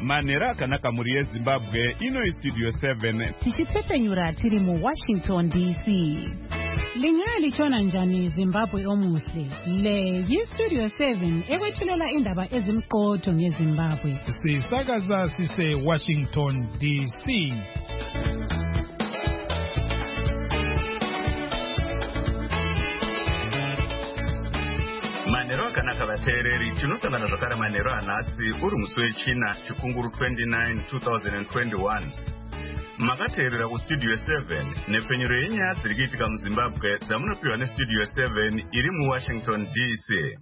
manhero akanaka mhuri yezimbabwe. Ino Studio 7 tichitsepenyura tiri muWashington DC. Lingaya lichona njani Zimbabwe omuhle? Le yiStudio 7 ekwethulela indaba ezimqotho ngeZimbabwe. Sisakaza sise Washington DC. manhero akanaka vateereri, tinosangana zvakare manhero anhasi uri musi wechina chikunguru 29 2021. Makateerera kuStudio 7 nepfenyuro yenyaya dziri kuitika muZimbabwe dzamunopiwa neStudio 7 iri muWashington DC.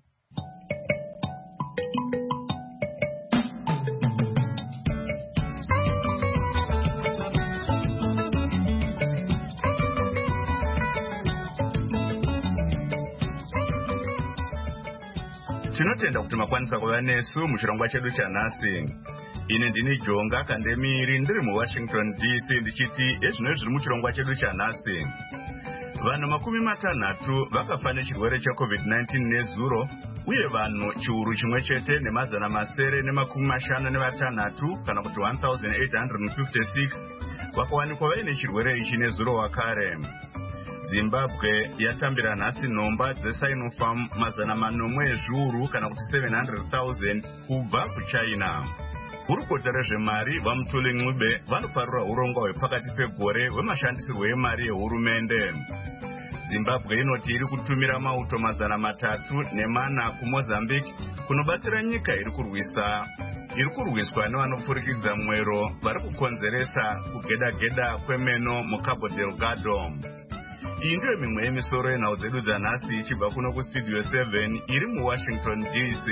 Tinotenda kuti makwanisa kuva nesu muchirongwa chedu chanhasi. Ine ndini Jonga Kandemiri ndiri muWashington DC ndichiti ezvino zviri muchirongwa chedu chanhasi. Vanhu 60 vakafa nechirwere cheCovid-19 nezuro, uye vanhu chiuru chimwe chete nemazana masere nemakumi mashanu nevatanhatu kana kuti 1856 vakawanikwa vaine chirwere ichi nezuro wakare. Zimbabwe yatambira nhasi nhomba dzeSinopharm 400 ezviuru kana kuti 700,000 kubva kuChina. Gurukota rezvemari vaMutuli Ncube vanoparura urongwa hwepakati pegore hwemashandisirwo emari yehurumende. Zimbabwe inoti iri kutumira mauto 304 kuMozambique kunobatsira nyika iri kurwiswa nevanopfurikidza mwero vari kukonzeresa kugedageda kwemeno muCabo Delgado. Iyi ndiyo mimwe yemisoro yenhau dzedu dzanhasi ichibva kuno kuStudio 7 iri muWashington DC.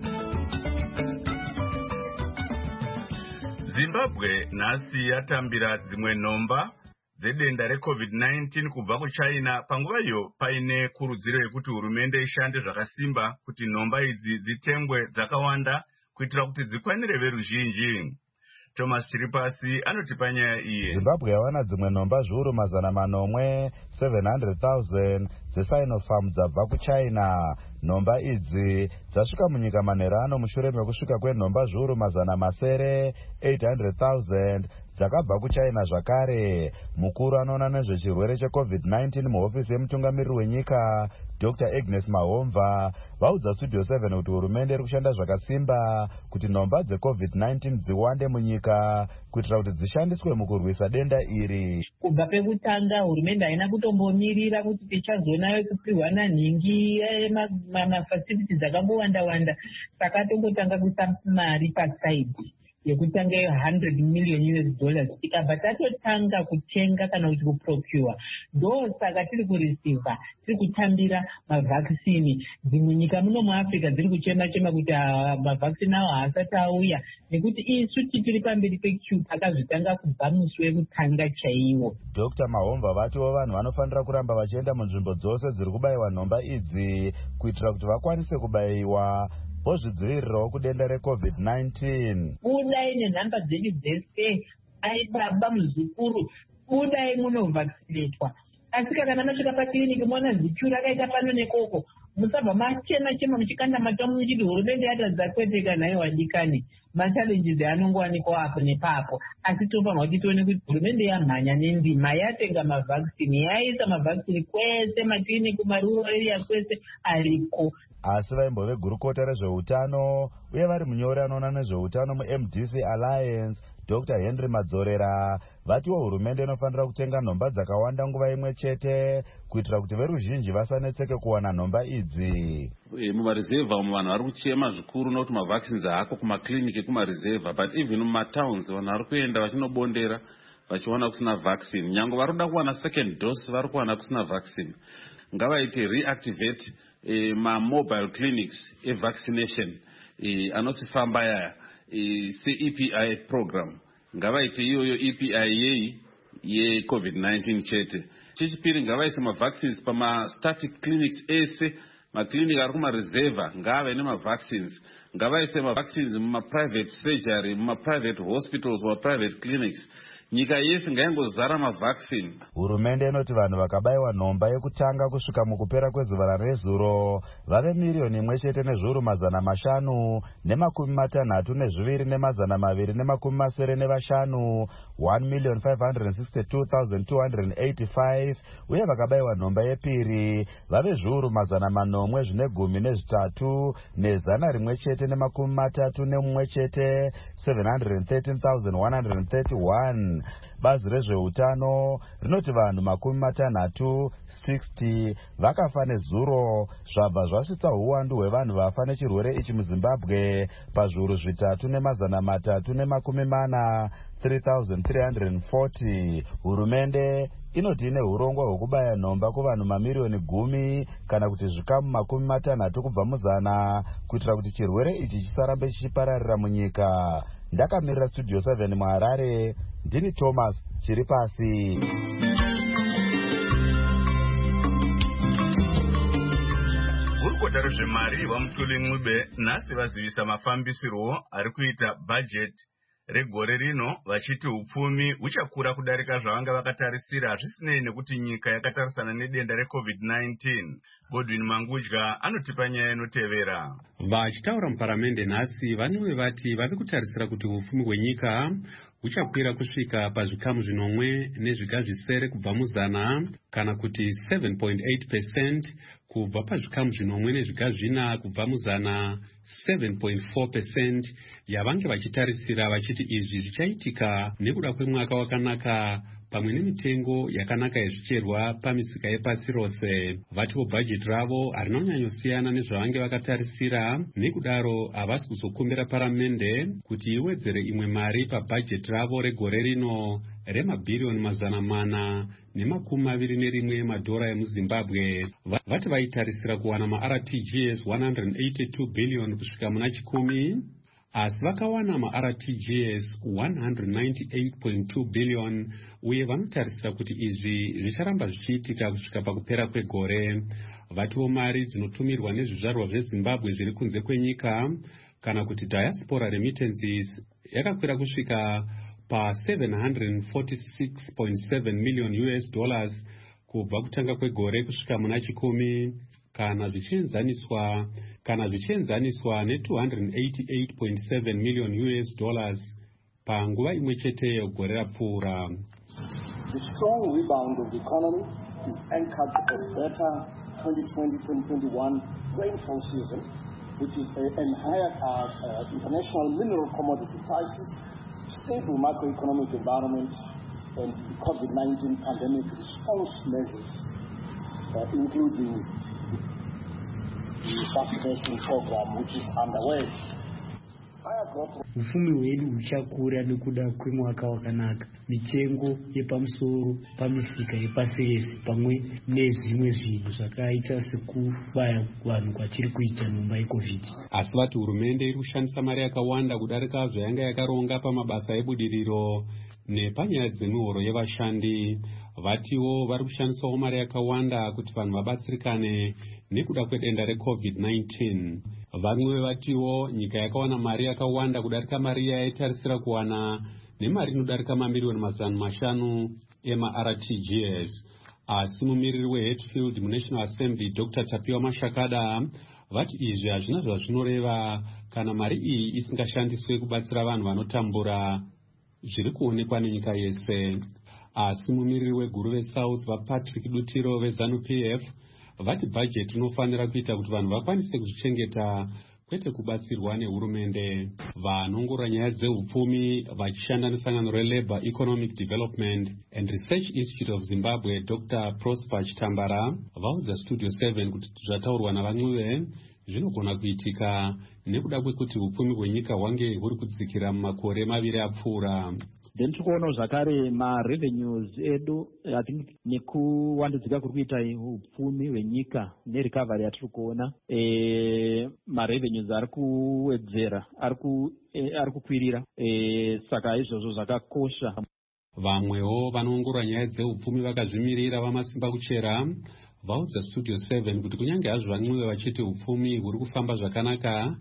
Zimbabwe nhasi yatambira dzimwe nhomba dzedenda reCovid-19 kubva kuChina, panguva iyo paine kurudziro yekuti hurumende ishande zvakasimba kuti nhomba idzi dzitengwe dzakawanda kuitira kuti dzikwanire veruzhinji. Thomas Chiripasi anotipa nyaya iyi. Zimbabwe yawana dzimwe nhomba zviuru 700,000 dzeSinopharm dzabva kuChina. Nhomba idzi dzasvika munyika manhero ano mushure mekusvika kwenhomba zviuru 800,000 dzakabva kuChina zvakare. Mukuru anoona nezvechirwere cheCovid-19 muhofisi yemutungamiriri wenyika Dr. Agnes Mahomva vaudza Studio 7 kuti hurumende iri kushanda zvakasimba kuti nhomba dzeCovid-19 dziwande munyika kuitira kuti dzishandiswe mukurwisa denda iri. Kubva pekutanga hurumende haina kutombomirira kuti tichazonayo kupihwana nhingi mafacilities dzakambowanda-wanda, saka tongotanga kuisa mari pasaidi yekutanga $100 million tikabva tatotanga kutenga kana kuti kuprocure, ndosaka tiri kureceiva, tiri kutambira mavhakisini. Dzimwe nyika muno muAfrica dziri kuchema-chema kuti mavhakisini awo haasati auya, nekuti isu tiri pamberi pequeue akazvitanga kubva musi wekutanga chaiwo. Dr. Mahomva vatiwo vanhu vanofanira kuramba vachienda munzvimbo dzose dziri kubayiwa nhomba idzi kuitira kuti vakwanise kubayiwa vozvidzivirirawo kudenda reCovid-19. Budai nenhamba dzedu dzese, aibaba muzukuru, budai munovhakisinetwa. Asi kana masvika pakiriniki mona zichu rakaita pano nekoko, musabva machema-chema muchikanda matamu muchiti hurumende yatadza kwete kana iwo adikani. Machallenges anongowanikwa apo nepapo, asi tofanirwa kuti tione kuti hurumende yamhanya nendima, yatenga mavhakisini, yaisa mavhakisini kwese, makiriniki, marural area kwese ariko. Asi vaimbove gurukota rezveutano uye vari munyori anoona nezveutano muMDC Alliance Dr. Henry Madzorera vatiwo hurumende inofanira kutenga nhomba dzakawanda nguva imwe chete kuitira kuti veruzhinji vasanetseke kuwana nhomba idzi. Mumarizevha vanhu vari kuchema zvikuru nokuti mavhakisini haako kumakliniki kumarizevha, but even mumatowns vanhu vari kuenda vachinobondera vachiwana kusina vhakisini. Nyange vari kuda kuwana second dose vari kuwana kusina vhakisini. Ngavaite reactivate mobile clinics vaccination anosifamba yaya EPI program. Ngavaite iyoyo EPI yeCovid-19 chete. Chechipiri ngavaise mavaccines pama-static clinics ese, maklinika ari kumareserva ngave nemavaccines. Ngavaise mavaccines muma-private surgery, muma-private hospitals, muma-private clinics. nyika yese ngaingozara mavhakisini. Hurumende inoti vanhu vakabayiwa nhomba yekutanga kusvika mukupera kwezuva ranezuro vave 1,500,562 275 1,562,285 uye vakabayiwa nhomba yepiri vave 1,813 131 713,131. Bazi rezveutano rinoti vanhu 60 vakafa nezuro zvabva zvasvitsa uwandu hwevanhu vafa nechirwere ichi muZimbabwe pazviuru 3,340 3,340. Hurumende inoti ine urongwa hwekubaya nhomba kuvanhu mamiliyoni 10 kana kuti zvikamu 60 kubva muzana kuitira kuti chirwere ichi chisarambe chichipararira munyika. Ndakamirira Studio 7 muHarare, ndini Thomas Chiripasi. Gurukota rezvemari vaMutuli Ncube nhasi vazivisa mafambisirwo ari kuita bhajeti regore rino vachiti upfumi huchakura kudarika zvavanga vakatarisira zvisinei nekuti nyika yakatarisana nedenda reCovid-19. Godwin Mangudya anotipa nyaya inotevera. Vachitaura muparamende nhasi vaNcube vati vari kutarisira kuti upfumi hwenyika huchakwira kusvika pazvikamu 10.7 kubva muzana kana kuti 7.8% kubva pazvikamu 10.4 kubva muzana 7.4% yavange vachitarisira vachiti izvi zvichaitika nekuda kwemwaka wakanaka pamwe nemitengo yakanaka yezvicherwa pamisika yepasi rose. Vatiwo bhajeti ravo harina kunyanyosiyana nezvavange vakatarisira, nekudaro havasi kuzokumbira paramende kuti iwedzere imwe mari pabhajeti ravo regore rino remabhiriyoni 421 madhora emuZimbabwe. Vati vaitarisira kuwana maRTGS 182 billion kusvika muna chikumi, asi vakawana maRTGS 198.2 billion uye vanotarisira kuti izvi zvicharamba zvichiitika kusvika pakupera kwegore. Vatiwo mari dzinotumirwa nezvizvarwa zveZimbabwe zviri kunze kwenyika kana kuti diaspora remittances yakakwira kusvika pa $746.7 million kubva kutanga kwegore kusvika muna chikumi kana zvichienzaniswa ne$288.7 million panguva imwe cheteyo gore rapfuura. The strong rebound of the economy is anchored on better 2020-2021 rainfall season, and higher international mineral commodity prices, stable macroeconomic environment, and the COVID-19 pandemic response measures, including the vaccination program which is underway. Ufumi hwedu huchakura nekuda kwemwaka wakanaka, mitengo yepamusoro pamisika yepasi rese pamwe nezvimwe zvinhu zvakaita sekubaya vanhu kwatiri kuita nhomba yeCovid. Asi vati hurumende iri kushandisa mari yakawanda kudarika zvayanga yakaronga pamabasa ebudiriro nepanyaya dzemihoro yevashandi. Vatiwo vari kushandisawo mari yakawanda kuti vanhu vabatsirikane nekuda kwedenda reCovid-19. Vamwe vatiwo nyika yakawana mari yakawanda kudarika mari yaitarisira kuwana nemari inodarika mamiliyoni 500 emaRTGS. Asi mumiriri weHatfield muNational Assembly Dr. Tapiwa Mashakada vati izvi hazvina zvazvinoreva kana mari iyi isingashandiswe kubatsira vanhu vanotambura zviri kuonekwa nenyika yese. Asi mumiriri weguru veSouth vaPatrick Dutiro veZANU-PF vati bhajeti inofanira kuita kuti vanhu vakwanise kuzvichengeta kwete kubatsirwa nehurumende. Vanongorora nyaya dzehupfumi vachishanda nesangano reLabour Economic Development and Research Institute of Zimbabwe Dr. Prosper Chitambara vaudza Studio 7 kuti zvataurwa navaNcube zvinogona kuitika nekuda kwekuti hupfumi hwenyika hwange huri kudzikira mumakore maviri apfuura. Then tikuona zvakare ma-revenues edu I think nekuwandudzika kuri kuita upfumi hwenyika nerecovery yatiri kuona ma-revenues ari kuwedzera ari kukwirira saka izvozvo zvakakosha. Vamwewo vanoongorora nyaya dzeupfumi vakazvimirira vamasimba kuchera vaudza Studio 7 kuti kunyange hazvo vaNcube vachiti upfumi huri kufamba zvakanaka,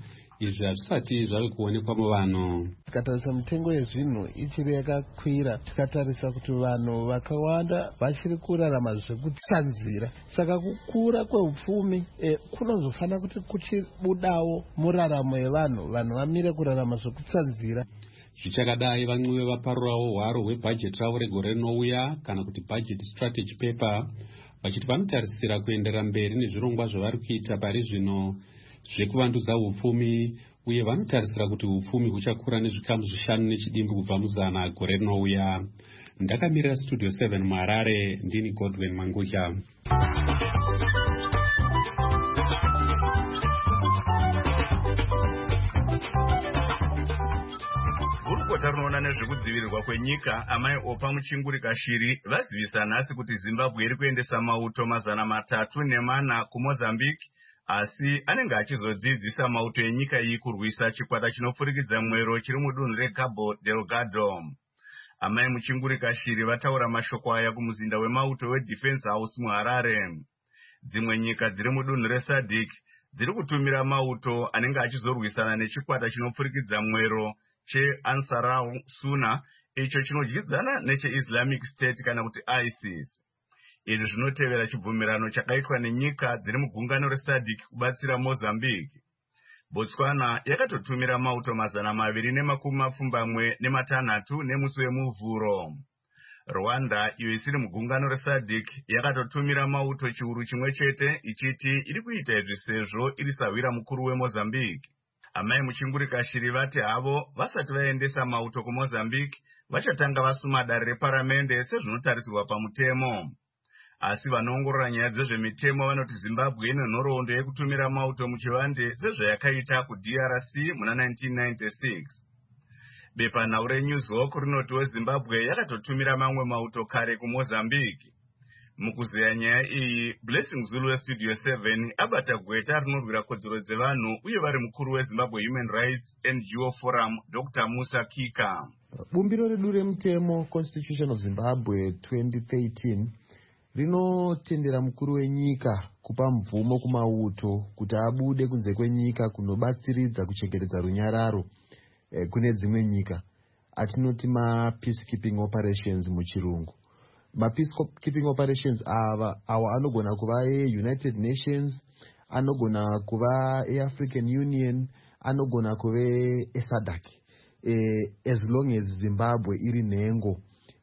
izvi hazvisati zvave kuonekwa muvanhu. Tikatarisa mitengo yezvinhu ichiri yakakwira, tikatarisa kuti vanhu vakawanda vachiri kurarama zvekutsanzira, saka kukura kweupfumi kunozofana kuti kuchibudawo muraramo yevanhu, vanhu vamire kurarama zvekutsanzira. Zvichakadai vamwe vaparurawo hwaro hwebhajeti ravo regore rinouya kana kuti budget strategy paper, vachiti vanotarisira kuendera mberi nezvirongwa zvavari kuita pari zvino zvekuvandudza upfumi, uye vanotarisira kuti upfumi huchakura nezvikamu 5 nechidimbu kubva muzana gore rinouya. Ndakamirira Studio 7 muHarare, ndini Godwin Mangudya. Gurukota rinoona nezvekudzivirirwa kwenyika amai opa muchingurika shiri vazivisa nhasi kuti Zimbabwe iri kuendesa mauto 304 kuMozambique, asi anenge achizodzidzisa mauto enyika iyi kurwisa chikwata chinopfurikidza mwero chiri mudunhu reCabo Delgado. Amai muchingurika shiri vataura mashoko aya kumuzinda wemauto weDefense House muHarare. Dzimwe nyika dziri mudunhu reSADC dziri kutumira mauto anenge achizorwisana nechikwata chinopfurikidza mwero cheAnsarul Suna, icho chinodyidzana necheIslamic State kana kuti ISIS. Izvi zvinotevera chibvumirano chakaitwa nenyika dziri mugungano reSADC kubatsira Mozambique. Botswana yakatotumira mauto 276 nemusi wemuvhuro. Rwanda, iyo isiri mugungano reSADC, yakatotumira mauto chiuru chimwe chete ichiti iri kuita izvi sezvo iri sawira mukuru weMozambique. Amai muchingurika shiri vati havo vasati vaendesa mauto kuMozambique vachatanga vasuma dare reparamende sezvinotarisirwa pamutemo. Asi vanoongorora nyaya dzezvemitemo vanoti Zimbabwe ine nhoroondo yekutumira mauto muchivande sezvayakaita kuDRC muna 1996. Bepanhau reNewsHawk rinotiwo Zimbabwe yakatotumira mamwe mauto kare kuMozambique. Mukuzeya nyaya iyi, Blessing Zulu weStudio 7 abata gweta rinorwira kodzero dzevanhu uye vari mukuru weZimbabwe Human Rights NGO Forum, Dr. Musa Kika. Bumbiro redu remutemo Constitution of Zimbabwe 2013 rinotendera mukuru wenyika kupa mvumo kumauto kuti abude kunze kwenyika kunobatsiridza kuchengetedza runyararo kune dzimwe nyika, atinoti peacekeeping operations muchirungu. Peacekeeping operations awa anogona kuva United Nations, anogona kuva African Union, anogona kuve SADC, as long as Zimbabwe iri nhengo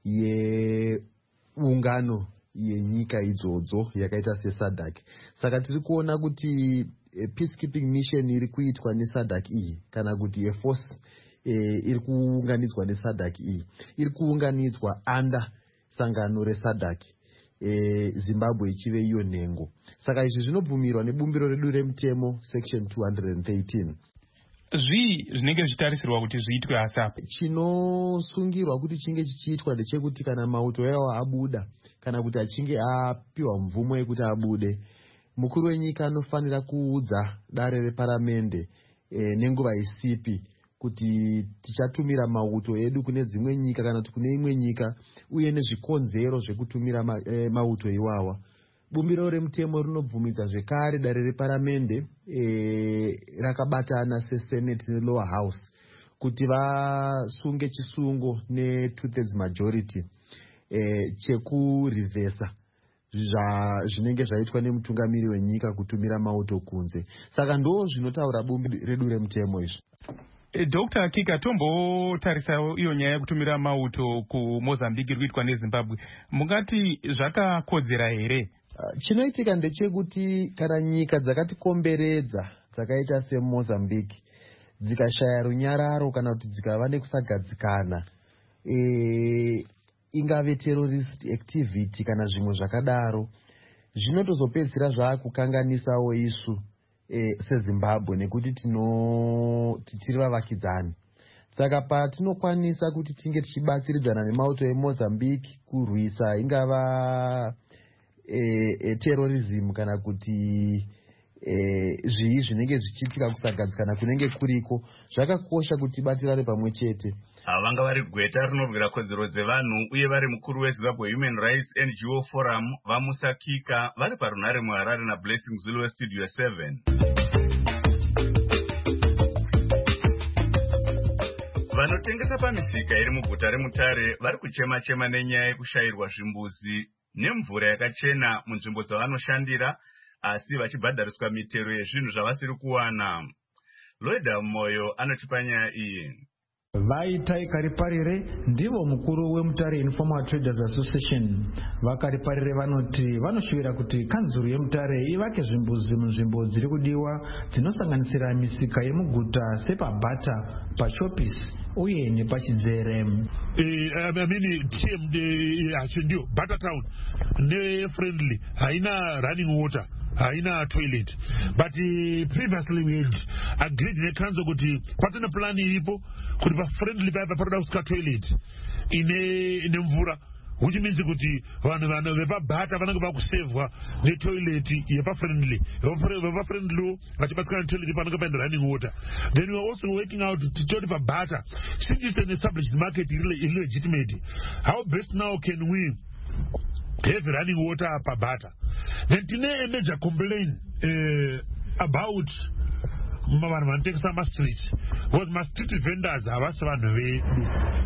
yeungano yenyika idzodzo yakaita seSADC. Saka tiri kuona kuti peacekeeping mission iri kuitwa neSADC iyi kana kuti force iri kuunganidzwa neSADC iyi iri kuunganidzwa under sangano reSADC, Zimbabwe ichive iyo nhengo. Saka izvi zvinobvumirwa nebumbiro redu remutemo section 213. Zvii zvinenge zvichitarisirwa kuti zviitwe asapa? Chinosungirwa kuti chinge chichiitwa ndechekuti kana mauto yawo abuda kana kuti achinge apiwa mvumo yekuti abude, mukuru wenyika anofanira kuudza dare reparamende nenguva isipi kuti tichatumira mauto edu kune dzimwe nyika kana kuti kune imwe nyika, uye nezvikonzero zvekutumira mauto iwawa. Bumbiro remutemo rinobvumidza zvekare dare reparamende rakabatana seSenate neLower House kuti vasunge chisungo ne2/3 majority chekurivhesa zvinenge zvaitwa nemutungamiri wenyika kutumira mauto kunze. Saka ndo zvinotaura bumbiro redu remutemo izvi. Dr. Kika, tombotarisa iyo nyaya yekutumira mauto kuMozambique iri kuitwa neZimbabwe, mungati zvakakodzera here? Chinoitika ndechekuti kana nyika dzakatikomberedza dzakaita seMozambique dzikashaya runyararo kana kuti dzikava nekusagadzikana, ingave terrorist activity kana zvimwe zvakadaro, zvinotozopedzisira zvaakukanganisawo isu seZimbabwe nekuti tiri vavakidzani. Saka patinokwanisa kuti tinge tichibatsiridzana nemauto eMozambique kurwisa ingava terrorism kana kuti zvii zvinenge zvichiitika kusagadzikana kunenge kuriko, zvakakosha kuti tibatirane pamwe chete. Vanga vari gweta rinorwira kodzero dzevanhu uye vari mukuru weZimbabwe Human Rights NGO Forum, vaMusa Kika, vari parunhare muHarare naBlessing Zulu weStudio 7. vanotengesa pamisika iri muguta reMutare vari kuchema-chema nenyaya yekushayirwa zvimbuzi nemvura yakachena munzvimbo dzavanoshandira, asi vachibhadhariswa mitero yezvinhu zvavasiri kuwana. Loida Moyo anotipa nyaya iyi. Vaitai Kariparire ndivo mukuru weMutare Informal Traders Association. Vakariparire vanoti vanoshuvira kuti kanzuru yeMutare ivake zvimbuzi munzvimbo dziri kudiwa dzinosanganisira misika yemuguta sepaBhata, paChopis uye nepaChidzere. Ndio Bata Town ne Friendly haina running water, haina toilet, but previously we had agreed ne council kuti patana plan ipo kuti pa Friendly pa paroda kuska toilet ine mvura, which means kuti vanhu vepaBhata vanenge vakusevwa ne toilet yepa Friendly vachibatsira toilet panenge paenda running water. Then we are also working out to tell paBhata, since it's an established market illegitimate, how best now can we have running water paBhata. Then tine a major complaint about Mama streets was my street vendors vanhu vedu.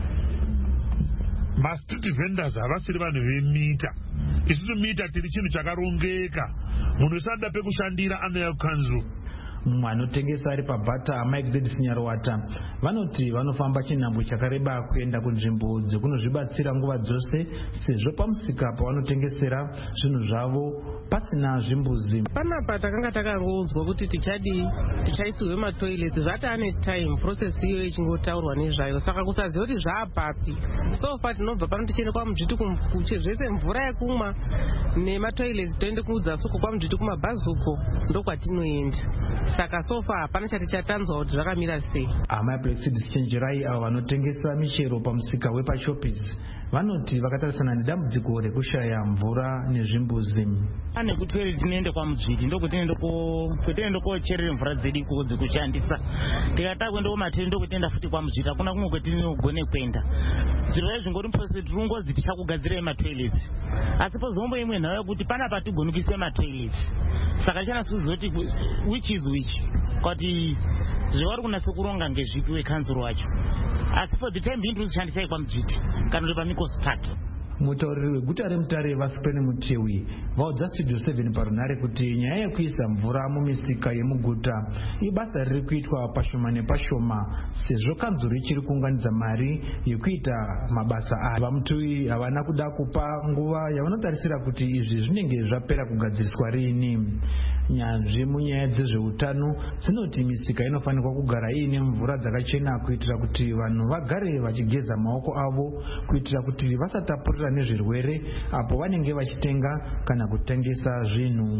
Street vendors havasiri vanhu vemita. Isusu mita tiri chinhu chakarongeka. Munhu usada pekushandira anayo kanzu. Vanotengesa ari paBhata Mike Dedis Nyarwata vanoti vanofamba chinhambwe chakareba kuenda kunzvimbo dzekunozvibatsira nguva dzose, sezvo pamusika pavanotengesera zvinhu zvavo pasina zvimbuzi. Panapa takanga takangounzwa kuti tichaisirwe matoilets, zvatane time process iyo ichingotaurwa nezvayo, saka kusaziva kuti zvaapapi. So far tinobva pano tichienda kwaMujiti zvese mvura yekumwa nematoilets toende kudzasuko kwaMujiti kumabhazuko ndokwatinoenda. Saka sofa hapana chati chatanzwa kuti zvakamira sei. Amai Blessed Chenjerai avo vanotengesa michero pamusika wepaChopis vanoti vakatarisana nedambudziko rekushaya mvura nezvimbuzi. Ane kutwere tinoende kwaMujiti ndokutienda kocherera mvura dzedu iko dzekushandisa. Tikataka kuenda kuMatende ndokutienda futi kwaMujiti, hakuna kumwe kwetinogone kuenda. Zviro izvi ngori process rungozi tichakugadzira matoilets. Asi pozombo imwe nhau yekuti pana patigoni kuisa matoilets. Saka chana sizoti which is which. Kuti zvavari kunasa kuronga ngezvipi wekanzuro wacho. Asi for the time being tichandisai kwaMujiti kana uri paMikos Park. Mutauriri weguta reMutare Vasipeni Mutewi vaudza Studio 7 parunhare kuti nyaya yekuisa mvura mumisika yemuguta ibasa riri kuitwa pashoma nepashoma, sezvo kanzuro ichiri kuunganidza mari yekuita mabasa aya. VaMutewi havana kuda kupa nguva yavanotarisira kuti izvi zvinenge zvapera kugadziriswa rini. Nyanzvi munyaya dzezveutano dzinoti misika inofanirwa kugara iine mvura dzakachena kuitira kuti vanhu vagare vachigeza maoko avo, kuitira kuti vasatapurira nezvirwere apo vanenge vachitenga kana kutengesa zvinhu.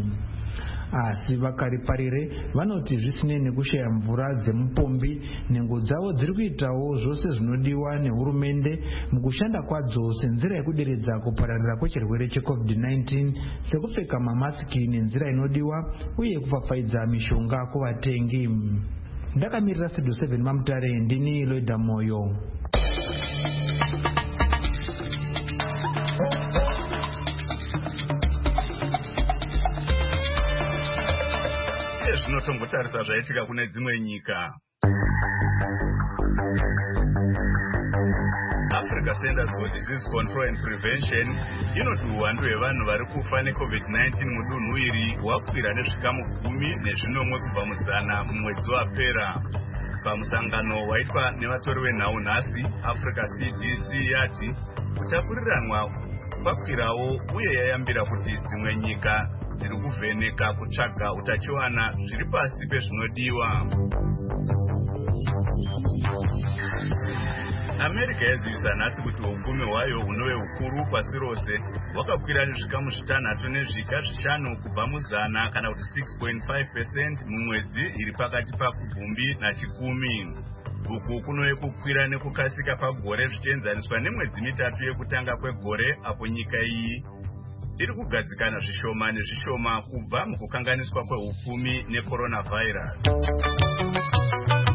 Asi Vakariparire vanoti zvisinei nekushaya mvura dzemupombi, nhengo dzavo dziri kuitawo zvose zvinodiwa nehurumende mukushanda kwadzo senzira yekuderedza kupararira kwechirwere cheCovid-19, sekupfeka mamasiki nenzira inodiwa uye kufafaidza mishonga kuvatengi. Ndakamirira Studio 7 maMutare, ndini Loida Moyo. Zvinotombotarisa zvaitika kune dzimwe nyika. Africa Centers for Disease Control and Prevention inoti uwandu hwevanhu vari kufa neCovid-19 mudunhu iri hwakwira nezvikamu 10 kubva muzana mumwedzi wapera. Pamusangano waitwa nevatori venhau nhasi, Africa CDC yati kutapuriranwa kwakwirawo uye yayambira kuti dzimwe nyika dziri kuvheneka kutsvaga utachiwana zviri pasi pezvinodiwa. America yazivisa nhasi kuti upfumi hwayo hunove hukuru pasi rose hwakakwira nezvikamu 6.5 kubva muzana kana kuti 6.5% mumwedzi iri pakati paKubvumbi naChikumi. Uku kunove kukwira nekukasika pagore zvichienzaniswa nemwedzi mitatu yekutanga kwegore, apo nyika iyi iri kugadzikana zvishoma nezvishoma kubva mukukanganiswa kwehupfumi necoronavirus.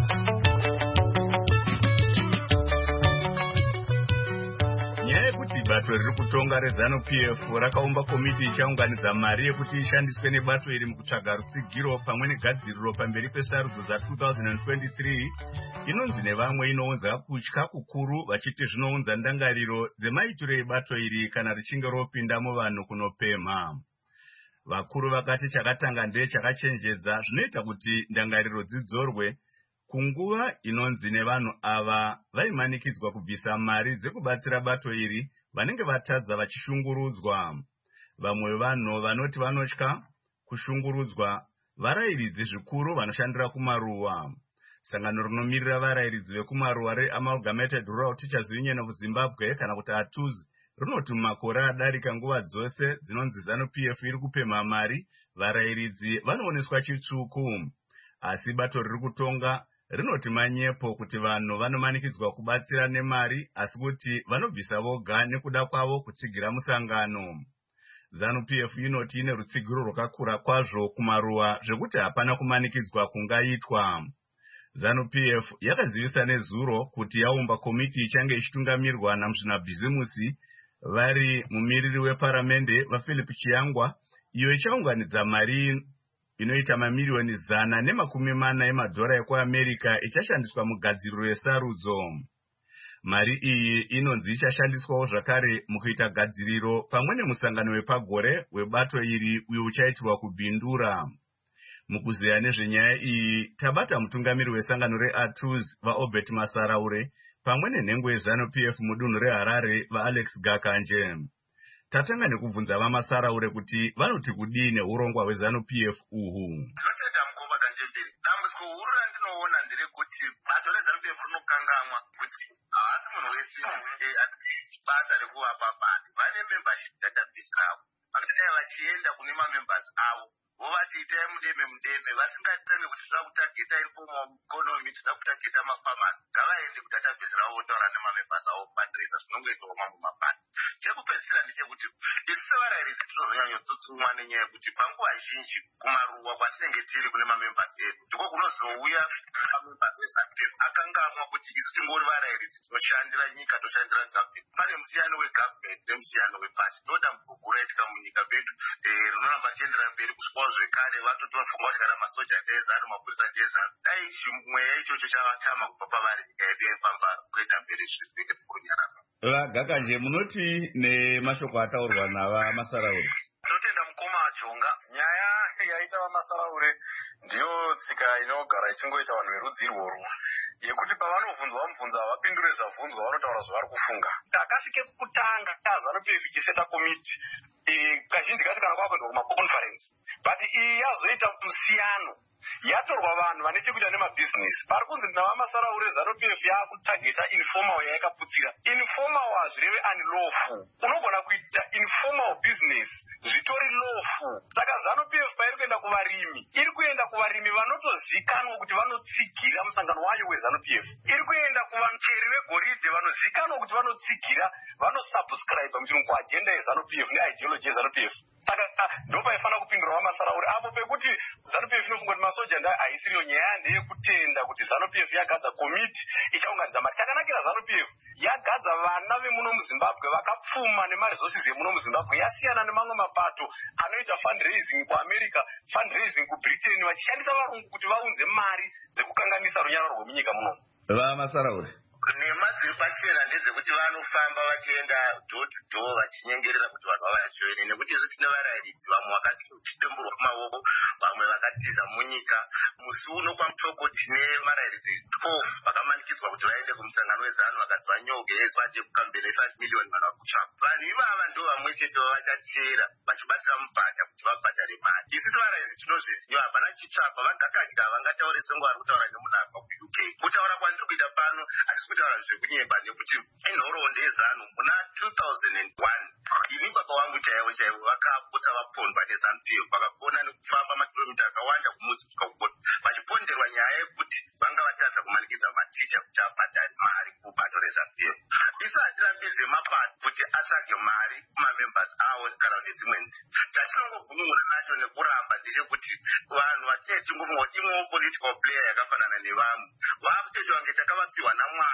Nyaya yekuti bato riri kutonga reZANU-PF rakaumba komiti ichaunganidza mari yekuti ishandiswe nebato iri mukutsvaga rutsigiro pamwe negadziriro pamberi pesarudzo dza2023 inonzi nevamwe inounza kutya kukuru vachiti zvinounza ndangariro dzemaitiro ebato iri kana richinge ropinda muvanhu kunopemha. Vakuru vakati chakatanga ndechakachenjedza zvinoita kuti ndangariro dzidzorwe kunguva inonzi nevanhu ava vaimanikidzwa kubvisa mari dzekubatsira bato iri vanenge vatadza vachishungurudzwa. Vamwe vanhu vanoti vanotya kushungurudzwa varayiridzi zvikuru vanoshandira kumaruwa. Sangano rinomirira varayiridzi vekumaruwa reAmalgamated Rural Teachers Union of Zimbabwe kana kuti ATUZ rinoti makore adarika nguva dzose dzinonzi ZANU-PF iri kupemha mari varayiridzi vanooneswa chitsvuku. Asi bato riri kutonga rinoti manyepo kuti vanhu vanomanikidzwa kubatsira nemari asi kuti vanobvisa voga nekuda kwavo kutsigira musangano. ZANU-PF inoti ine rutsigiro rwakakura kwazvo kumaruwa zvekuti hapana kumanikidzwa kungaitwa. ZANU-PF yakazivisa nezuro kuti yaumba komiti ichange ichitungamirwa namuzvinabhizimusi vari mumiriri weparamende vaPhilip Chiyangwa, iyo ichaunganidza mari inoita mamiliyoni 140 emadhora ekuAmerica ichashandiswa mugadziriro yesarudzo. Mari iyi inonzi ichashandiswawo zvakare mukuita gadziriro pamwe nemusangano wepagore webato iri uyo uchaitirwa kubhindura. Mukuziya nezvenyaya iyi tabata mutungamiri wesangano reATUZ vaObert Masaraure pamwe nenhengo yeZANU-PF mudunhu reHarare vaAlex Gakanje. Tatanga nekubvunza vaMasaraure kuti vanoti kudii neurongwa hweZANU-PF uhu. Tinotenda mukova kanjemberi. Dambudziko huru randinoona nderekuti bato reZANU-PF rinokangamwa kuti havasi munhu wese basa rekuvapa bhandi. Vane membership database ravo. Vakadai vachienda kune mamembers avo vovati itai mudeme vasingatami kuti tinoda kutageta informal economy, tinoda kutageta mafamasi. Ngavaende kudatabase ravo votaura nemamembers avo fundraiser zvinongoitawo mamwe mabhandi. Chekupedzisira ndechekuti isu sevarayiridzi tinozonyanyotsutsumwa nenyaya yekuti panguva zhinji kumaruwa kwatinenge tiri kune mamembers edu ndiko kunozouya mamembers eZANU-PF akangamwa kuti isu tingori varayiridzi tinoshandira nyika, toshandira gavhmenti. Pane musiyano wegavhmenti nemusiyano wepasi. Ndoda muguru raitika munyika medu rinoramba richiendera mberi kusvikawo zvekare vatotofunga kuti kana masoja ndeezanu mapurisa ndeezanu. Dai chimweya ichocho chavatama kubva pavari nyika yedu yaifamba kuenda mberi zvirikuite kurunyarama. Gakanje, munoti nemashoko ataurwa navaMasaraure? Tinotenda mukoma Jonga. Nyaya yaita vaMasaraure ndiyo tsika inogara ichingoita vanhu verudzi irworwo yekuti pavanovhunzwa mubvunzo havapindure zvabvunzwa, vanotaura zvavari kufunga. Takasvike kutanga ZANU-PF ichiseta komiti kazhinji kacho kana kwakuendwa kumaconference, but iyi yazoita musiyano yatorwa vanhu vane chekuita nemabhizinesi. Pari kunzi navaMasaraure ZANU-PF yaakutageta informal yayakaputsira. Informal hazvireve unlawful. Unogona kuita informal business zvitori lawful. Saka ZANU-PF pairi kuenda kuvarimi, iri kuenda kuvarimi vanotozikanwa kuti vanotsigira musangano wayo weZANU-PF. Iri kuenda kuvacheri vegoridhe vanozikanwa kuti vanotsigira, vanosubscribe muchirungu kuagenda yeZANU-PF neideology yeZANU-PF. Saka ndopaifanira kupindura vaMasaraure apo pekuti ZANU-PF inofunga kuti masoja haisiriyo. Nyaya ndeyekutenda kuti ZANU-PF yagadza komiti ichaunganidza mari. Chakanakira ZANU-PF yagadza vana vemuno muZimbabwe vakapfuma nemaresources emuno muZimbabwe. Yasiyana nemamwe mapato anoita fundraising kuAmerica, fundraising kuBritain, vachishandisa varungu kuti vaunze mari dzekukanganisa runyararo rwemunyika muno. VaMasaraure, nhema dziri pachena ndedzekuti vanofamba vachienda door to door vachinyengerera kuti vanhu vavajoine, nekuti isu tine varayiridzi vamwe vakati chitemburwa kumaoko, vamwe vakatiza munyika. Musi uno kwamutoko tine varayiridzi 12 vakamanikidzwa kuti vaende kumusangano wezanu vakati vanyoge vaje kukambeni 5 million vanhu vakutsvaka. Vanhu ivava ndo vamwe chete vavachachera vachibatira mubhadha kuti vabhadhare mari. Isu sevarayiridzi tinozviziva, hapana chitsvakwa. Vagakadya havangataure sengu vari kutaura nemunhu kuUK. Kutaura kwandiri kuita pano hatisi kutaura zvekunyeba, nekuti inhoroondo yezanu muna 2001 ini baba wangu chaivo vakapota vapondwa neZANU-PF vakagona nekufamba makilomita akawanda kumudzi kusvika kukoti vachiponderwa nyaya yekuti vanga vatadza kumanikidza maticha kuti abhadhare mari kubato reZANU-PF. Isu hatirambidze mapato kuti atsvage mari kumamembers avo kana nedzimwe nzira. Chatinongogunun'una nacho nekuramba ndechekuti vanhu vatinenge tingofunga kuti imwewo political player yakafanana nevamwe vakutoita vange takavapiwa naMwari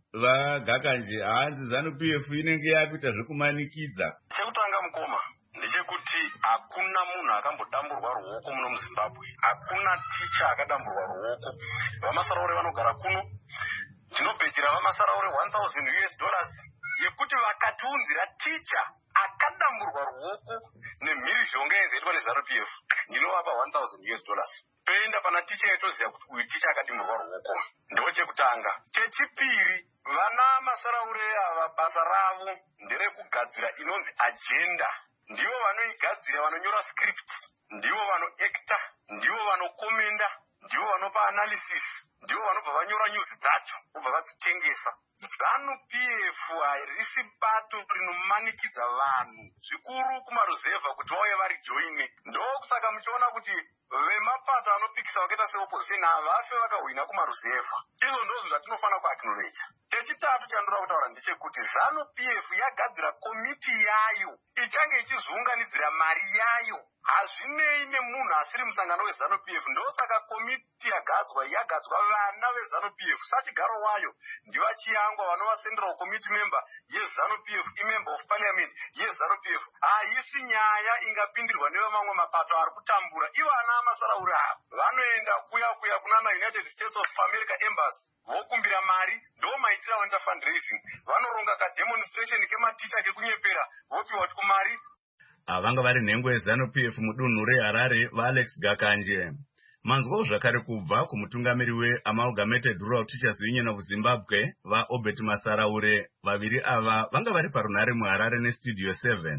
vagakanje hanzi ZANU-PF inenge yakuita zvekumanikidza. Chekutanga mukoma ndechekuti hakuna munhu akambodamburwa ruoko muno muZimbabwe. Hakuna ticha akadamburwa ruoko. Vamasaraure vanogara kuno. Tinobhedhera vamasaraure $1,000 yekuti vakatiunzira ticha akadamburwa ruoko nemhirizhonga yenzaitwa neZANU-PF. Ndinovapa $1,000. Toenda pana ticha yetoziva kuti uyu ticha akadimburwa ruoko. Ndo chekutanga. Chechipiri, vana masaraure ava basa ravo nderekugadzira inonzi agenda. Ndivo vanoigadzira, vanonyora script, ndivo vanoacta, ndivo vanokomenda, ndivo vanopa analysis, ndivo vanobva vanyora news dzacho vobva vadzitengesa. ZANU-PF harisi bato rinomanikidza vanhu zvikuru kumaruzevha kuti vauye vari joine. Ndokusaka muchiona kuti vemapato anopikisa vakaita seopposition havafe vakahwina kumaruzevha. Izvo ndozvo zvatinofanira kuacknowledge. Chechitatu chandinoda kutaura ndechekuti ZANU-PF yagadzira komiti yayo ichange ichizounganidzira mari yayo. Hazvinei nemunhu asiri musangano weZANU-PF. Ndosaka komiti yagadzwa vana veZANU-PF. Sachigaro wayo ndivachiyangwa vanova central committee member yeZANU-PF, imember of parliament yeZANU-PF. Haisi nyaya ingapindirwa nevamamwe mapato ari kutambura. Ivo ana amasaraura ava vanoenda kuya kunana United States of America embassy vokumbira mari, ndo maitira vanoita fundraising. Vanoronga kademonstration kematicha kekunyepera vopiwa kumari. Vanga vari nhengo yeZANU-PF mudunhu reHarare vaAlex Gakanje. Manzwawo zvakare kubva kumutungamiri weAmalgamated Rural Teachers Union of Zimbabwe vaObert Masaraure. Vaviri ava vanga vari parunhare muHarare neStudio 7.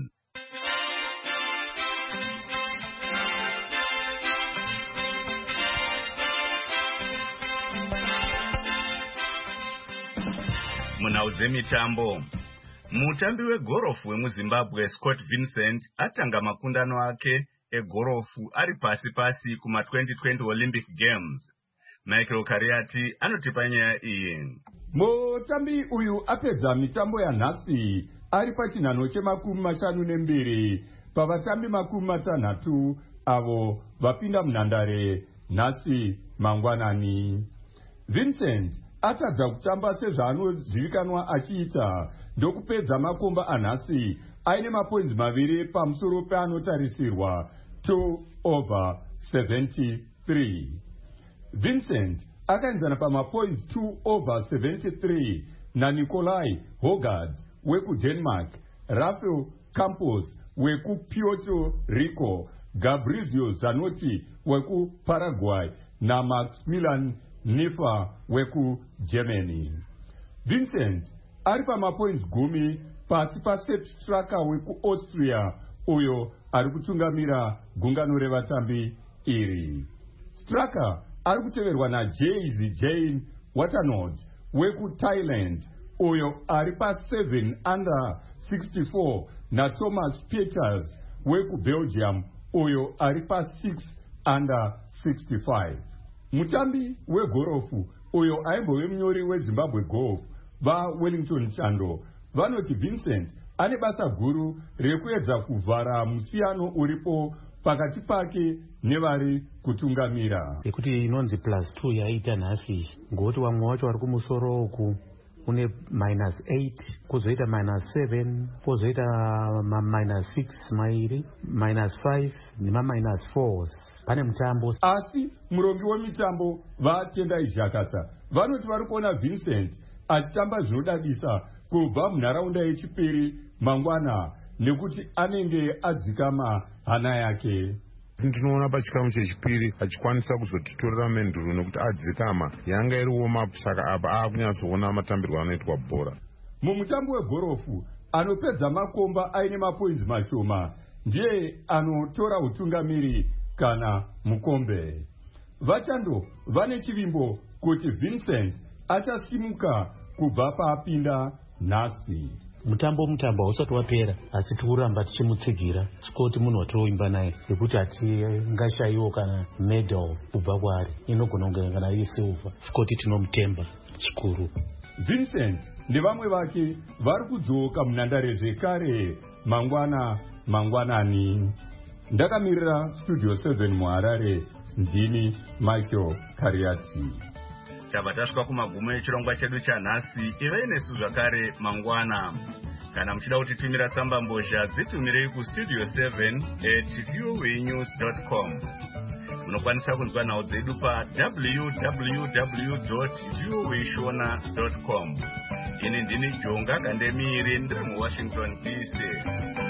Munhau dzemitambo, mutambi wegorofu wemuZimbabwe Scott Vincent atanga makundano ake egorofu ari pasi kuma-2020 Olympic Games. Michael Kariati anotipa nyaya iyi. Mutambi uyu apedza mitambo yanhasi ari pachinhano che52 pavatambi 60 avo vapinda munhandare nhasi mangwanani. Vincent atadza kutamba sezvaanozivikanwa achiita ndokupedza makomba anhasi aine mapoints 2 pamusoro peanotarisirwa 2/73. Vincent akaenzana pamapoints 2/73 naNikolai Hogard wekuDenmark, Rafael Campos wekuPuerto Rico, Gabrizio Zanotti wekuParaguay naMaximilian Nifa wekuGermany. Vincent ari pamapoints 10 pasi paSepp Straka wekuAustria uyo ari kutungamira gungano revatambi iri. Straka ari kuteverwa naJazy Jane Watanabe wekuThailand uyo ari pa7 under 64 naThomas Peters wekuBelgium uyo ari pa6 under 65. Mutambi wegorofu uyo aimbove munyori weZimbabwe Golf vaWellington Chando vanoti Vincent ane basa guru rekuedza kuvhara musiyano uripo pakati pake nevari kutungamira. Ekuti inonzi +2 yaita nhasi ngokuti vamwe vacho vari kumusoro uku une -8 kuzoita -7 kwozoita -6 mairi -5 nema-4 pane mutambo. Asi murongi wemitambo vaTendai Zhakata vanoti vari kuona Vincent achitamba zvinodadisa kubva munharaunda yechipiri mangwana nekuti anenge adzikama hana yake. Ndinoona pachikamu chechipiri achikwanisa kuzotitorera menduro nekuti adzikama yanga iri warm-up, saka apa akunyatsoona matambirwo anoitwa bhora. Mumutambo wegorofu anopedza makomba aine mapoints mashoma ndiye anotora utungamiri kana mukombe. Vachando vane chivimbo kuti Vincent achasimuka kubva paapinda nhasi. Mutambo hausati wapera asi tikuramba tichimutsigira. Scott munhu watoimba naye nekuti hatingashayiwo kana medal kubva kwaari, inogona kunge kana iri silver. Scott tinomutemba zvikuru. Vincent nevamwe vake vari kudzoka munhandare zvekare mangwanani. Ndakamirira Studio 7 muHarare, ndini Michael Kariati. tabva tasvika kumagumo echirongwa chedu chanhasi. Ivai nesu zvakare mangwana. Kana muchida kutitumira tsamba mbozha dzitumirei kustudio 7@voanews.com. Munokwanisa kunzwa nhau dzedu pa www.voashona.com. Ini ndini Jonga Kandemiri ndiri muWashington DC.